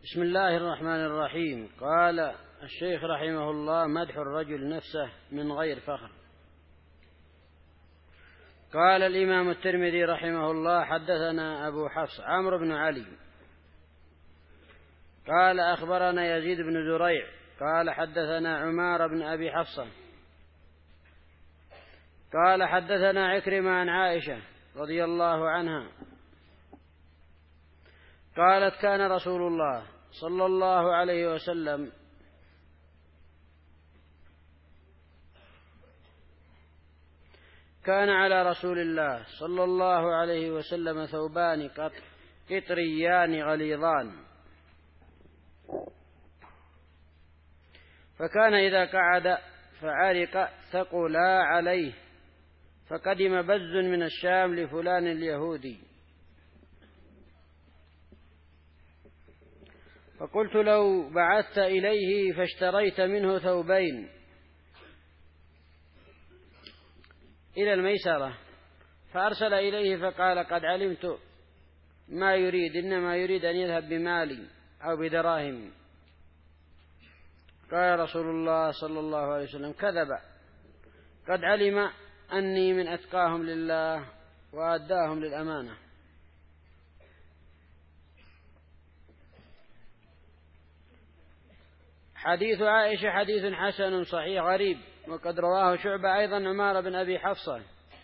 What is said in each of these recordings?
بسم الله الرحمن الرحيم. قال الشيخ رحمه الله: مدح الرجل نفسه من غير فخر. قال الإمام الترمذي رحمه الله: حدثنا أبو حفص عمرو بن علي قال أخبرنا يزيد بن زريع قال حدثنا عمار بن أبي حفصة قال حدثنا عكرمة عن عائشة رضي الله عنها قالت: كان رسول الله صلى الله عليه وسلم كان على رسول الله صلى الله عليه وسلم ثوبان قطريان غليظان، فكان إذا قعد فعرق ثقلا عليه، فقدم بز من الشام لفلان اليهودي، فقلت: لو بعثت إليه فاشتريت منه ثوبين إلى الميسرة، فأرسل إليه فقال: قد علمت ما يريد، إنما يريد أن يذهب بمالي أو بدراهم. قال رسول الله صلى الله عليه وسلم: كذب، قد علم أني من أتقاهم لله وأداهم للأمانة. حديث عائشة حديث حسن صحيح غريب، وقد رواه شعبة أيضا عمار بن أبي حفصة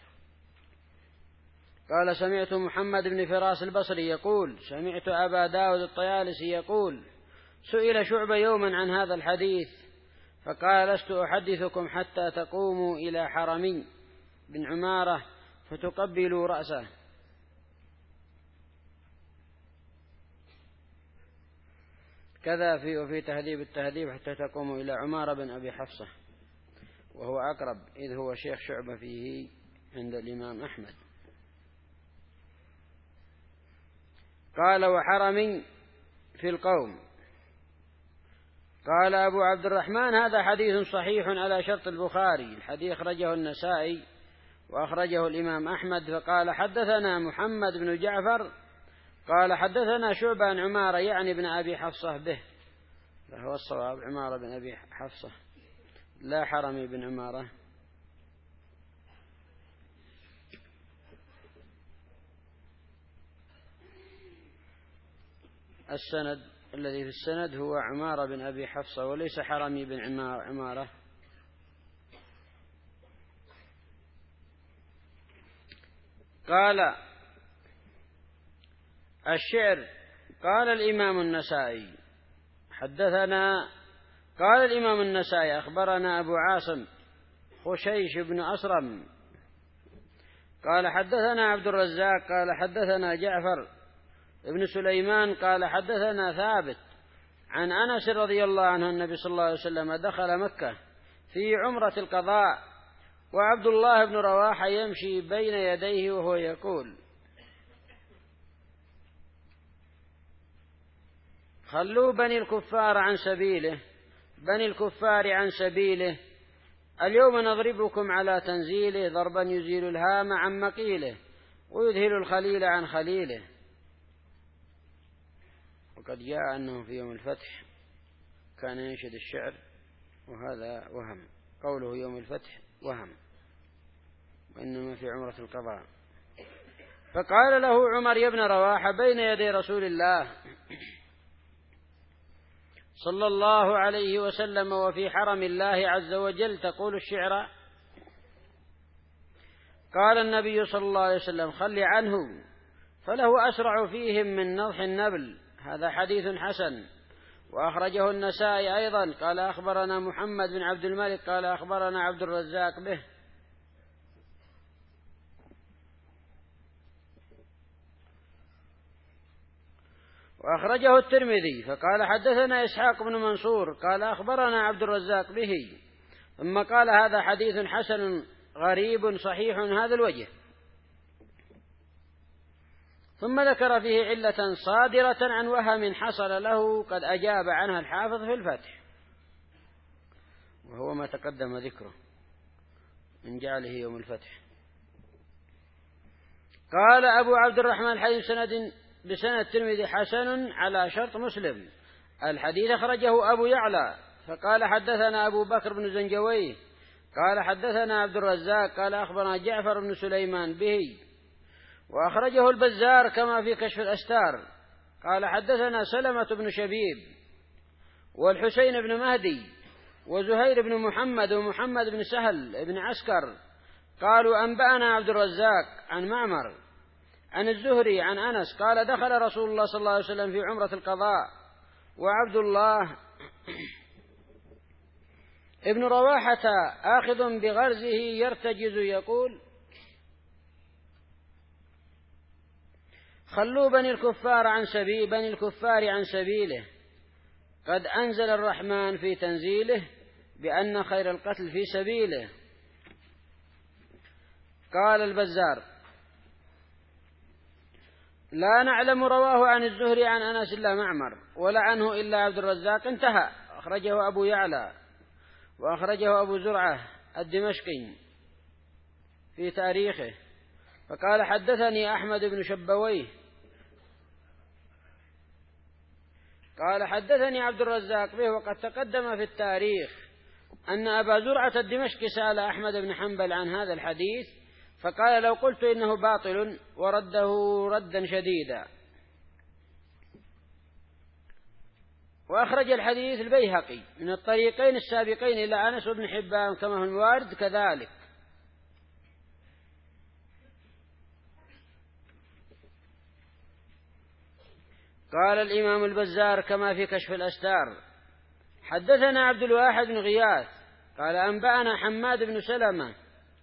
قال: سمعت محمد بن فراس البصري يقول: سمعت أبا داود الطيالسي يقول: سئل شعبة يوما عن هذا الحديث فقال: لست أحدثكم حتى تقوموا إلى حرمي بن عمارة فتقبلوا رأسه. كذا وفي تهذيب التهذيب: حتى تقوموا إلى عمار بن أبي حفصة، وهو أقرب إذ هو شيخ شعبة فيه عند الإمام أحمد. قال: وحرمي في القوم. قال أبو عبد الرحمن: هذا حديث صحيح على شرط البخاري. الحديث أخرجه النسائي وأخرجه الإمام أحمد. فقال: حدثنا محمد بن جعفر قال حدثنا شعبة عن عمارة يعني بن أبي حفصة به، فهو الصواب عمارة بن أبي حفصة لا حرمي بن عمارة. السند الذي في السند هو عمارة بن أبي حفصة وليس حرمي بن عمارة. قال الشعر. قال الإمام النسائي قال الإمام النسائي: أخبرنا أبو عاصم خشيش بن أصرم قال حدثنا عبد الرزاق قال حدثنا جعفر ابن سليمان قال حدثنا ثابت عن أنس رضي الله عنه النبي صلى الله عليه وسلم دخل مكة في عمرة القضاء، وعبد الله بن رواحة يمشي بين يديه وهو يقول: خلوا بني الكفار عن سبيله، اليوم نضربكم على تنزيله ضربا يزيل الهام عن مقيله ويذهل الخليل عن خليله. وقد جاء أنه في يوم الفتح كان ينشد الشعر، وهذا وهم، قوله يوم الفتح وهم، وإنما في عمرة القضاء. فقال له عمر يا ابن رواحة بين يدي رسول الله صلى الله عليه وسلم وفي حرم الله عز وجل تقول الشعر؟ قال النبي صلى الله عليه وسلم: خل عنه فله أسرع فيهم من نضح النبل. هذا حديث حسن، وأخرجه النسائي أيضا. قال: أخبرنا محمد بن عبد الملك قال أخبرنا عبد الرزاق به. وأخرجه الترمذي فقال: حدثنا إسحاق بن منصور قال أخبرنا عبد الرزاق به، ثم قال: هذا حديث حسن غريب صحيح هذا الوجه. ثم ذكر فيه علة صادرة عن وهم حصل له قد أجاب عنها الحافظ في الفتح، وهو ما تقدم ذكره من جعله يوم الفتح. قال أبو عبد الرحمن: الحديث بسند الترمذي حسن على شرط مسلم. الحديث أخرجه أبو يعلى فقال حدثنا أبو بكر بن زنجويه قال حدثنا عبد الرزاق قال أخبرنا جعفر بن سليمان به، وأخرجه البزار كما في كشف الأستار قال حدثنا سلمة بن شبيب والحسين بن مهدي وزهير بن محمد ومحمد بن سهل بن عسكر قالوا أنبأنا عبد الرزاق عن معمر عن الزهري عن أنس قال دخل رسول الله صلى الله عليه وسلم في عمرة القضاء وعبد الله ابن رواحة آخذ بغرزه يرتجز يقول خلوا بني الكفار عن سبيله قد أنزل الرحمن في تنزيله بأن خير القتل في سبيله. قال البزار لا نعلم رواه عن الزهري عن أنس إلا معمر ولا عنه إلا عبد الرزاق انتهى. أخرجه أبو يعلى وأخرجه أبو زرعة الدمشقي في تاريخه فقال حدثني أحمد بن شبويه قال حدثني عبد الرزاق به، وقد تقدم في التاريخ أن أبا زرعة الدمشقي سأل أحمد بن حنبل عن هذا الحديث فقال لو قلت إنه باطل ورده ردا شديدا. وأخرج الحديث البيهقي من الطريقين السابقين إلى أنس بن حبان كما هو الوارد كذلك. قال الإمام البزار كما في كشف الأستار حدثنا عبد الواحد بن غياث قال أنبأنا حماد بن سلمة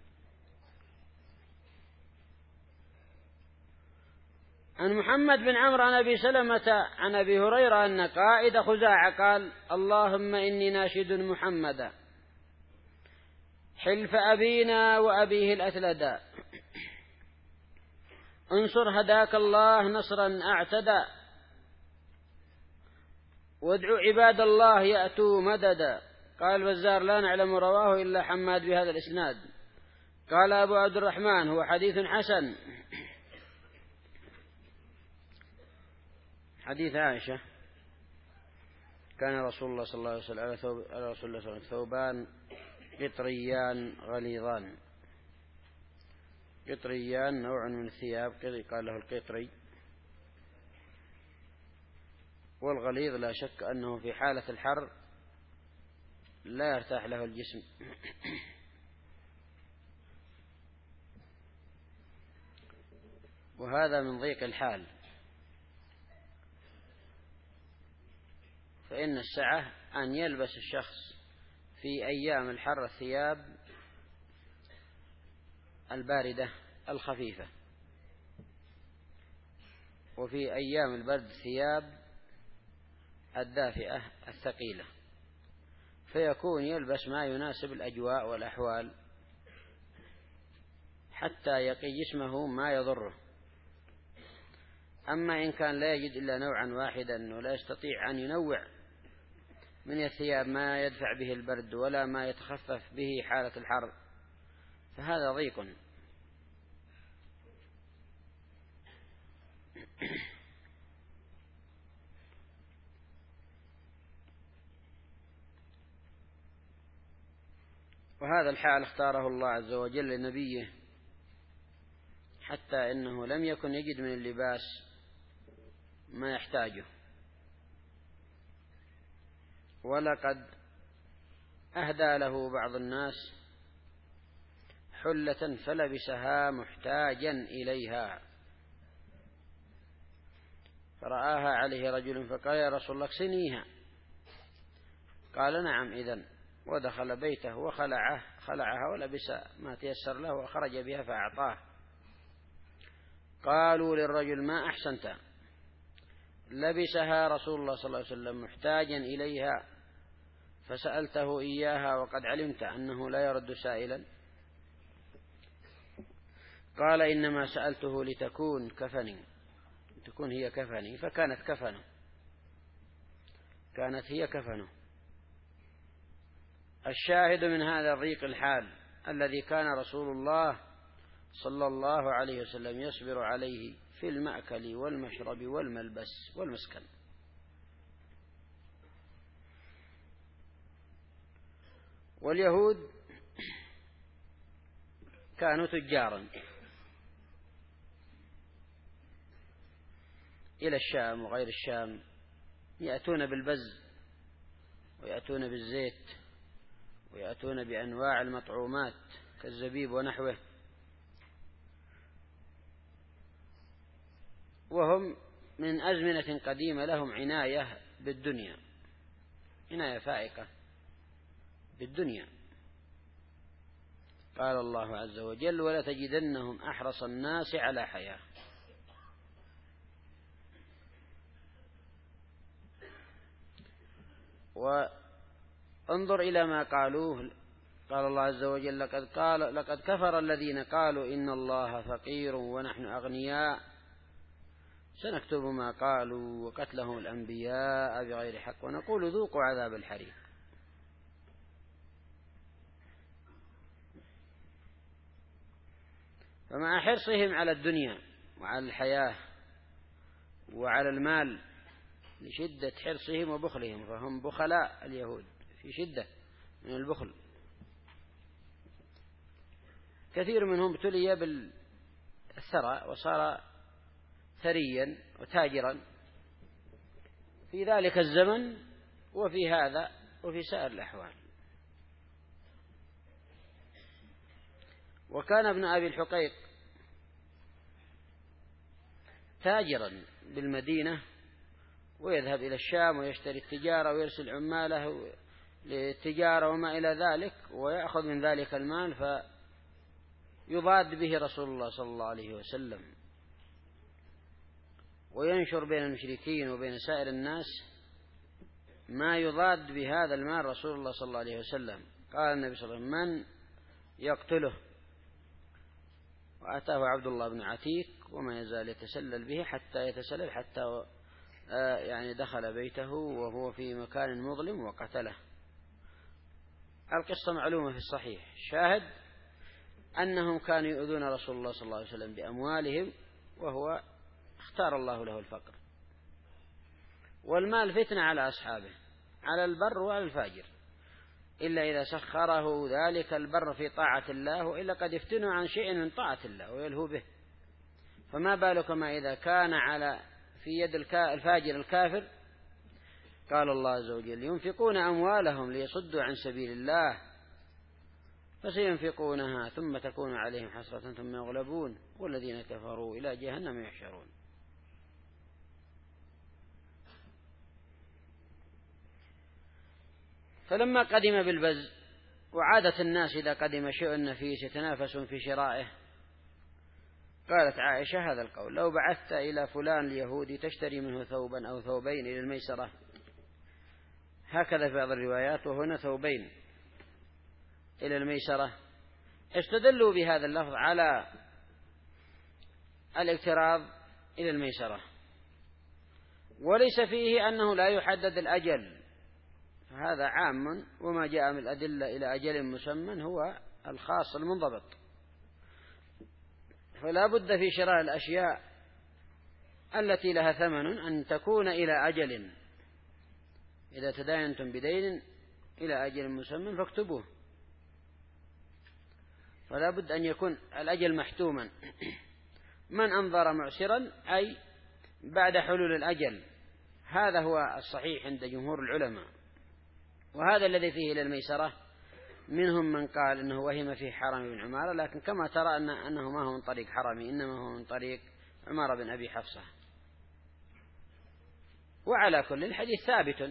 عن محمد بن عمرو عن أبي سلمة عن أبي هريرة أن قائد خزاعة قال اللهم إني ناشد محمدا حلف أبينا وأبيه الأثلدا انصر هداك الله نصرا أعتدى وادعو عباد الله يأتوا مددا. قال البزار لا نعلم رواه إلا حماد بهذا الإسناد. قال أبو عبد الرحمن هو حديث حسن. حديث عائشة كان رسول الله صلى الله عليه وسلم على رسول الله صلى الله عليه وسلم ثوبان قطريان غليظان. قطريان نوع من الثياب قال له القطري، والغليظ لا شك أنه في حالة الحر لا يرتاح له الجسم. وهذا من ضيق الحال، فإن السعة أن يلبس الشخص في أيام الحر الثياب الباردة الخفيفة، وفي أيام البرد ثياب الدافئة الثقيلة، فيكون يلبس ما يناسب الأجواء والأحوال حتى يقي جسمه ما يضره. أما إن كان لا يجد إلا نوعا واحدا ولا يستطيع أن ينوع من الثياب ما يدفع به البرد ولا ما يتخفف به حالة الحر فهذا ضيق. وهذا الحال اختاره الله عز وجل لنبيه حتى إنه لم يكن يجد من اللباس ما يحتاجه، ولقد أهدى له بعض الناس حلة فلبسها محتاجا إليها، فرآها عليه رجل فقال يا رسول الله اكسنيها، قال نعم إذن، ودخل بيته وخلعها ولبس ما تيسر له وخرج بها فأعطاه. قالوا للرجل ما أحسنت، لبسها رسول الله صلى الله عليه وسلم محتاجا إليها فسألته إياها وقد علمت أنه لا يرد سائلا. قال إنما سألته لتكون كفني، تكون هي كفني، فكانت كفنه، كانت هي كفنه. الشاهد من هذا ضيق الحال الذي كان رسول الله صلى الله عليه وسلم يصبر عليه في المأكل والمشرب والملبس والمسكن. واليهود كانوا تجارا إلى الشام وغير الشام، يأتون بالبز ويأتون بالزيت ويأتون بأنواع المطعومات كالزبيب ونحوه، وهم من أزمنة قديمة لهم عناية بالدنيا، عناية فائقة بالدنيا. قال الله عز وجل: ولتجدنهم أحرص الناس على حياة. وانظر إلى ما قالوه، قال الله عز وجل: لقد كفر الذين قالوا إن الله فقير ونحن أغنياء سنكتب ما قالوا وقتلهم الأنبياء بغير حق ونقول ذوقوا عذاب الحريق. فمع حرصهم على الدنيا وعلى الحياة وعلى المال، لشدة حرصهم وبخلهم، فهم بخلاء اليهود في شدة من البخل. كثير منهم ابتلي بالثراء وصار ثريا وتاجرا في ذلك الزمن وفي هذا وفي سائر الأحوال. وكان ابن أبي الحقيق تاجرا بالمدينة، ويذهب إلى الشام ويشتري التجارة ويرسل عماله للتجارة وما إلى ذلك، ويأخذ من ذلك المال فيضاد به رسول الله صلى الله عليه وسلم، وينشر بين المشركين وبين سائر الناس ما يضاد بهذا المال رسول الله صلى الله عليه وسلم. قال النبي صلى الله عليه وسلم: من يقتله؟ وأتاه عبد الله بن عتيك وما يزال يتسلل به حتى يعني دخل بيته وهو في مكان مظلم وقتله. القصة معلومة في الصحيح. شاهد أنهم كانوا يؤذون رسول الله صلى الله عليه وسلم بأموالهم، وهو اختار الله له الفقر. والمال فتنة على أصحابه، على البر وعلى الفاجر، إلا إذا سخره ذلك البر في طاعة الله، وإلا قد يفتنوا عن شيء من طاعة الله ويلهوا به. فما بالك ما إذا كان في يد الفاجر الكافر. قال الله عز وجل: ينفقون أموالهم ليصدوا عن سبيل الله فسينفقونها ثم تكون عليهم حسرة ثم يغلبون والذين كفروا إلى جهنم يحشرون. فلما قدم بالبز، وعادة الناس إذا قدم شيء نفيس يتنافسون في شرائه، قالت عائشة هذا القول: لو بعثت إلى فلان اليهودي تشتري منه ثوبا أو ثوبين إلى الميسرة، هكذا في بعض الروايات، وهنا ثوبين إلى الميسرة، استدلوا بهذا اللفظ على الاقتراض إلى الميسرة، وليس فيه أنه لا يحدد الأجل، فهذا عام، وما جاء من الأدلة إلى أجل مسمى هو الخاص المنضبط. فلا بد في شراء الأشياء التي لها ثمن أن تكون إلى أجل. إذا تداينتم بدين إلى أجل مسمى فاكتبوه، فلا بد أن يكون الأجل محتوما. من أنظر معسرا أي بعد حلول الأجل، هذا هو الصحيح عند جمهور العلماء. وهذا الذي فيه إلى الميسرة، منهم من قال إنه وهم فيه حرمي بن عمارة، لكن كما ترى أنه ما هو من طريق حرمي، إنما هو من طريق عمارة بن أبي حفصة. وعلى كل الحديث ثابت،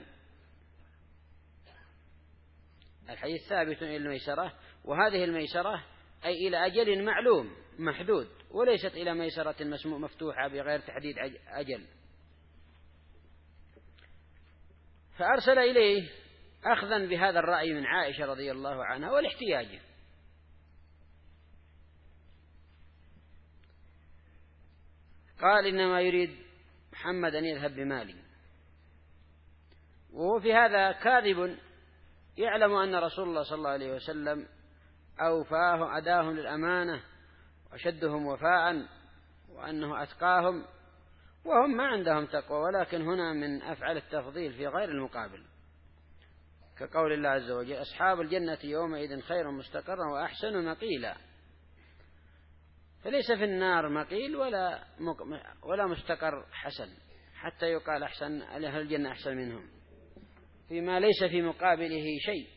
الحديث ثابت إلى الميسرة، وهذه الميسرة أي إلى أجل معلوم محدود، وليست إلى ميسرة مفتوحة بغير تحديد أجل. فأرسل إليه أخذا بهذا الرأي من عائشة رضي الله عنها والاحتياج. قال: إنما يريد محمد أن يذهب بمالي. وهو في هذا كاذب، يعلم أن رسول الله صلى الله عليه وسلم أداهم للأمانة وأشدهم وفاء، وأنه أتقاهم، وهم ما عندهم تقوى، ولكن هنا من أفعال التفضيل في غير المقابل. كقول الله عز وجل: أصحاب الجنة يومئذ خير مستقرا وأحسن مقيلا. فليس في النار مقيل ولا مستقر حسن حتى يقال أحسن أهل الجنة أحسن منهم، فيما ليس في مقابله شيء.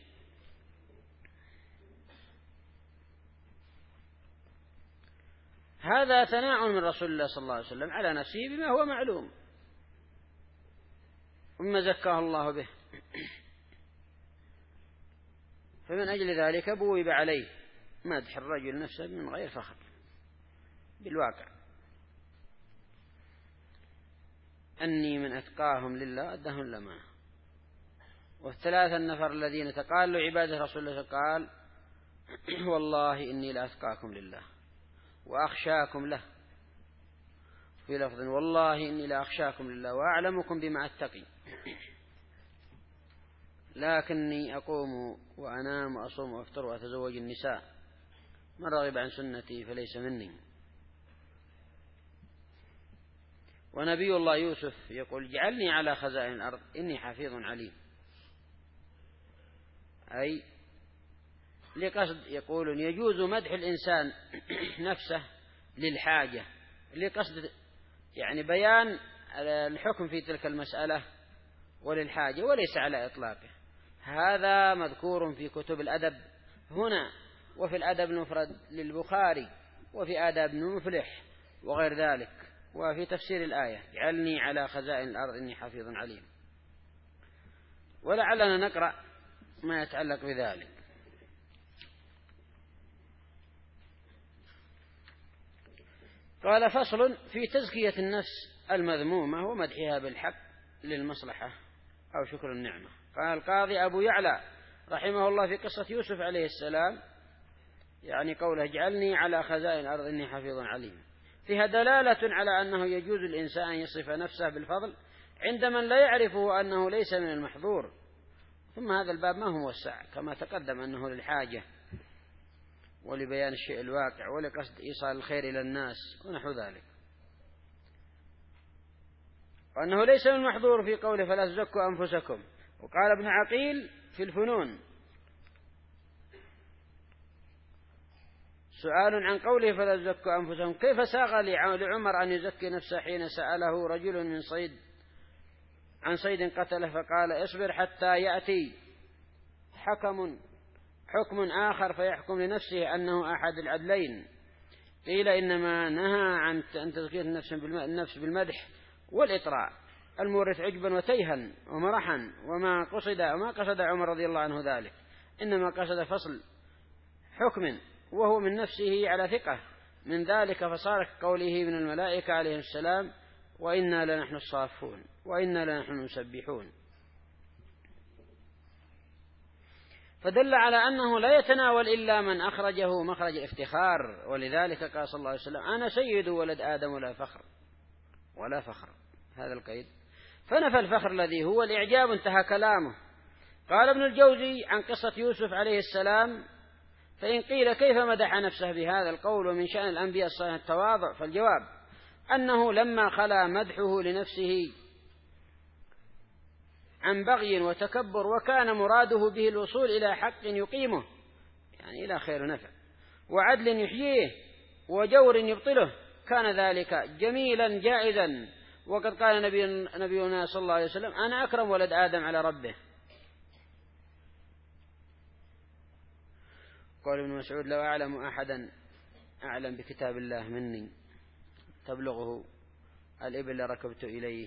هذا ثناء من رسول الله صلى الله عليه وسلم على نفسه بما هو معلوم وما زكاه الله به، فمن أجل ذلك بوب عليه مدح الرجل نفسه من غير فخر بالواقع: أني من أتقاهم لله أدهم لما. والثلاثة النفر الذين تقالوا عباده رسول الله قال: والله إني لأتقاكم لله وأخشاكم له، في لفظ: والله إني لأخشاكم لله وأعلمكم بما أتقي، لكني أقوم وأنام وأصوم وأفطر وأتزوج النساء، من رغب عن سنتي فليس مني. ونبي الله يوسف يقول: اجعلني على خزائن الأرض إني حفيظ عليم، أي لقصد يقولون يجوز مدح الإنسان نفسه للحاجة، لقصد يعني بيان الحكم في تلك المسألة وللحاجة، وليس على إطلاقه. هذا مذكور في كتب الأدب هنا، وفي الأدب المفرد للبخاري، وفي آداب ابن مفلح وغير ذلك، وفي تفسير الآية: اجعلني على خزائن الأرض إني حفيظ عليم. ولعلنا نقرأ ما يتعلق بذلك. قال: فصل في تزكية النفس المذمومة ومدحها بالحق للمصلحة أو شكر النعمة. قال القاضي أبو يعلى رحمه الله في قصة يوسف عليه السلام، يعني قوله: اجعلني على خزائن الأرض إني حفيظ عليم، فيها دلالة على أنه يجوز الإنسان أن يصف نفسه بالفضل عند من لا يعرفه أنه ليس من المحظور. ثم هذا الباب ما هو موسع كما تقدم أنه للحاجة ولبيان الشيء الواقع ولقصد إيصال الخير إلى الناس ونحو ذلك، وأنه ليس من المحظور في قوله: فلا تزكوا أنفسكم. وقال ابن عقيل في الفنون: سؤال عن قوله فلا تزكوا أنفسهم، كيف ساغ لعمر أن يزكي نفسه حين سأله رجل من صيد عن صيد قتله فقال: اصبر حتى يأتي حكم آخر فيحكم لنفسه أنه أحد العدلين. قيل: إنما نهى عن تزكية النفس بالمدح والإطراء المورث عجبا وتيها ومرحا، وما قصد عمر رضي الله عنه ذلك، إنما قصد فصل حكم وهو من نفسه على ثقة من ذلك، فصار كقوله من الملائكة عليه السلام: وإنا لنحن الصافون وإنا لنحن المسبحون. فدل على أنه لا يتناول إلا من أخرجه مخرج الافتخار، ولذلك قال صلى الله عليه وسلم: أنا سيد ولد آدم ولا فخر هذا القيد، فنفى الفخر الذي هو الإعجاب، انتهى كلامه. قال ابن الجوزي عن قصة يوسف عليه السلام: فإن قيل كيف مدح نفسه بهذا القول ومن شأن الأنبياء الصالحين التواضع، فالجواب أنه لما خلا مدحه لنفسه عن بغي وتكبر وكان مراده به الوصول إلى حق يقيمه، يعني إلى خير نفع، وعدل يحييه وجور يبطله، كان ذلك جميلا جائزا. وقد قال نبينا صلى الله عليه وسلم: أنا أكرم ولد آدم على ربه. قال ابن مسعود: لو أعلم أحدا أعلم بكتاب الله مني تبلغه الإبل لركبت إليه.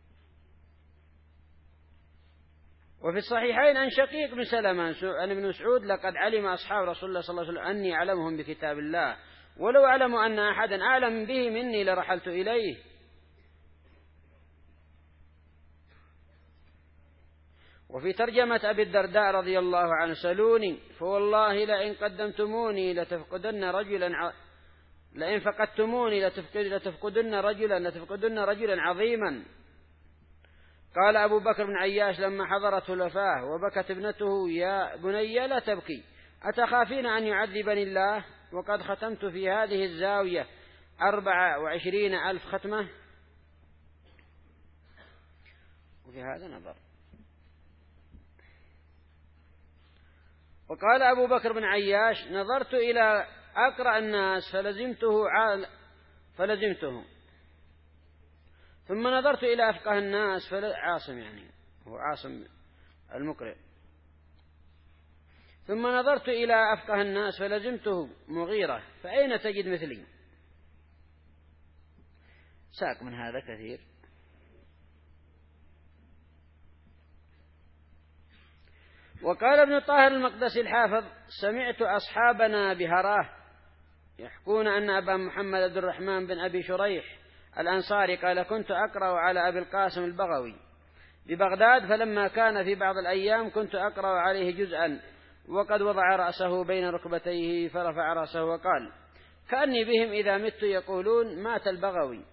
وفي الصحيحين عن شقيق بن سلمة عن ابن مسعود: لقد علم أصحاب رسول الله صلى الله عليه وسلم أني أعلمهم بكتاب الله، ولو أعلم أن أحدا أعلم به مني لرحلت إليه. وفي ترجمة أبي الدرداء رضي الله عنه: سلوني فوالله لئن قدمتموني لئن فقدتموني لتفقدن رجلا عظيما. قال أبو بكر بن عياش لما حضرته الوفاة وبكت ابنته: يا بني لا تبكي، أتخافين أن يعذبني الله وقد ختمت في هذه الزاوية 24,000 ختمة؟ وفي هذا نظر. وقال أبو بكر بن عياش: نظرت إلى أقرأ الناس فلزمته، ثم نظرت إلى أفقه الناس عاصم، يعني هو عاصم المقرئ، ثم نظرت إلى أفقه الناس فلزمته مغيرة، فأين تجد مثلي؟ ساق من هذا كثير. وقال ابن طاهر المقدسي الحافظ: سمعت أصحابنا بهراه يحكون أن أبا محمد عبد الرحمن بن أبي شريح الأنصاري قال: كنت أقرأ على أبي القاسم البغوي ببغداد، فلما كان في بعض الأيام كنت أقرأ عليه جزءا وقد وضع رأسه بين ركبتيه، فرفع رأسه وقال: كأني بهم إذا مت يقولون مات البغوي،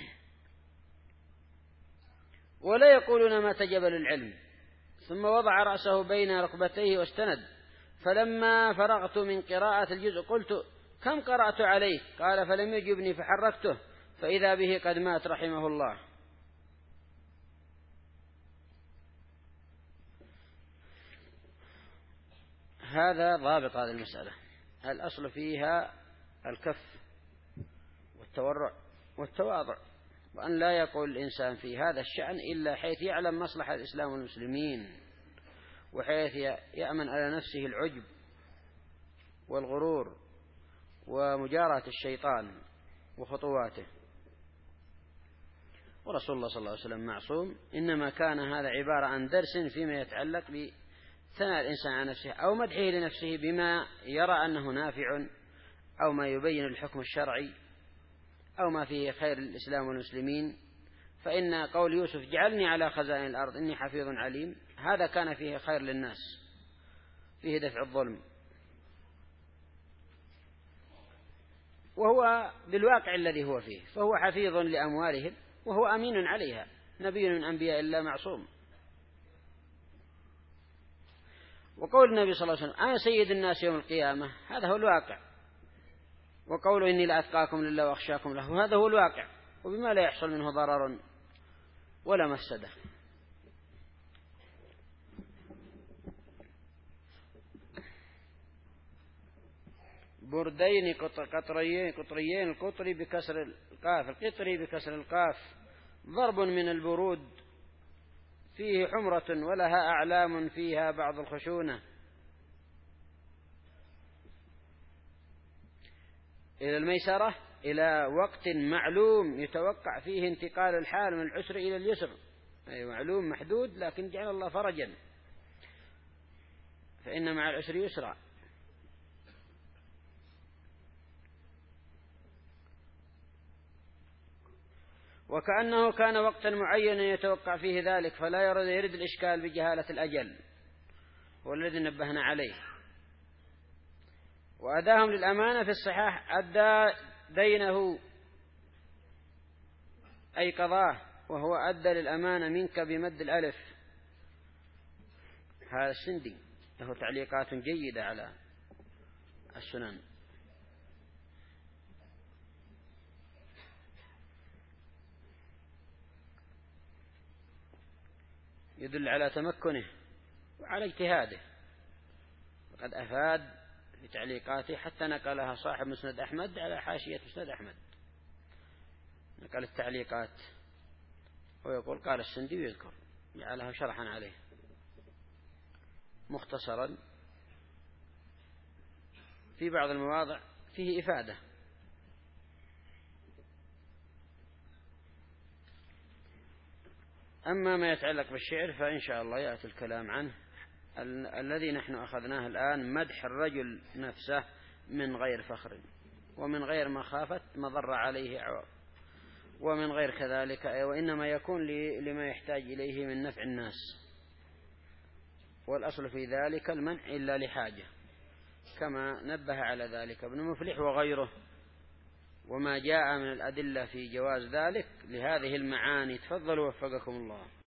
ولا يقولون مات جبل العلم. ثم وضع رأسه بين ركبتيه واستند، فلما فرغت من قراءة الجزء قلت: كم قرأت عليه؟ قال: فلم يجبني فحركته فإذا به قد مات رحمه الله. هذا ضابط هذه المسألة: الأصل فيها الكف والتورع والتواضع، وأن لا يقول الإنسان في هذا الشأن إلا حيث يعلم مصلحة الإسلام والمسلمين، وحيث يأمن على نفسه العجب والغرور ومجاراة الشيطان وخطواته. ورسول الله صلى الله عليه وسلم معصوم، إنما كان هذا عبارة عن درس فيما يتعلق بثناء الإنسان على نفسه أو مدحه لنفسه بما يرى أنه نافع، أو ما يبين الحكم الشرعي، أو ما فيه خير للإسلام والمسلمين. فإن قول يوسف: جعلني على خزائن الأرض إني حفيظ عليم، هذا كان فيه خير للناس، فيه دفع الظلم، وهو بالواقع الذي هو فيه، فهو حفيظ لأموالهم وهو أمين عليها، نبي من أنبياء الله معصوم. وقول النبي صلى الله عليه وسلم: أنا سيد الناس يوم القيامة، هذا هو الواقع. وقوله: إني لأتقاكم لله وأخشاكم له، هذا هو الواقع، وبما لا يحصل منه ضرر ولا مفسدة. بردين قطريين القطري بكسر القاف، القطري بكسر القاف، ضرب من البرود، فيه حمرة ولها أعلام فيها بعض الخشونة. إلى الميسرة، إلى وقت معلوم يتوقع فيه انتقال الحال من العسر إلى اليسر، أي معلوم محدود، لكن جعل الله فرجا، فإن مع العسر يسرا. وكأنه كان وقتا معينا يتوقع فيه ذلك، فلا يرد الإشكال بجهالة الأجل، هو الذي نبهنا عليه. وأداهم للأمانة في الصحاح: أدى دينه أي قضاه، وهو أدى للأمانة منك بمد الألف. هذا السندي له تعليقات جيدة على السنن. يدل على تمكنه وعلى اجتهاده، وقد أفاد في تعليقاته حتى نقلها صاحب مسند أحمد على حاشية مسند أحمد، نقل التعليقات ويقول: قال السندي، ويذكر جعلها شرحا عليه مختصرا في بعض المواضع فيه إفادة. أما ما يتعلق بالشعر فإن شاء الله يأتي الكلام عنه. الذي نحن أخذناه الآن مدح الرجل نفسه من غير فخر، ومن غير مخافة مضر عليه عوض، ومن غير كذلك، وإنما يكون لما يحتاج إليه من نفع الناس، والأصل في ذلك المنع إلا لحاجة، كما نبه على ذلك ابن مفلح وغيره، وما جاء من الأدلة في جواز ذلك لهذه المعاني. تفضلوا وفقكم الله.